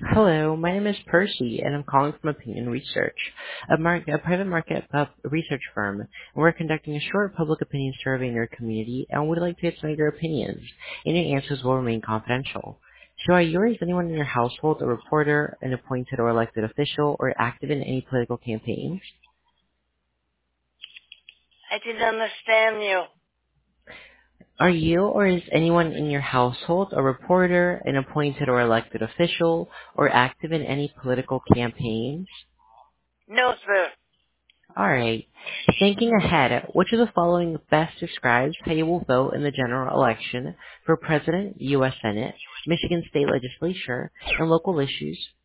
Hello, my name is Percy, and I'm calling from Opinion Research, a private market research firm. And we're conducting a short public opinion survey in your community, and would like to get some of your opinions. Any answers will remain confidential. So are you or is anyone in your household a reporter, an appointed or elected official, or active in any political campaigns? I didn't understand you. Are you or is anyone in your household a reporter, an appointed or elected official, or active in any political campaigns? No, sir. All right. Thinking ahead, which of the following best describes how you will vote in the general election for President, U.S. Senate, Michigan State Legislature, and local issues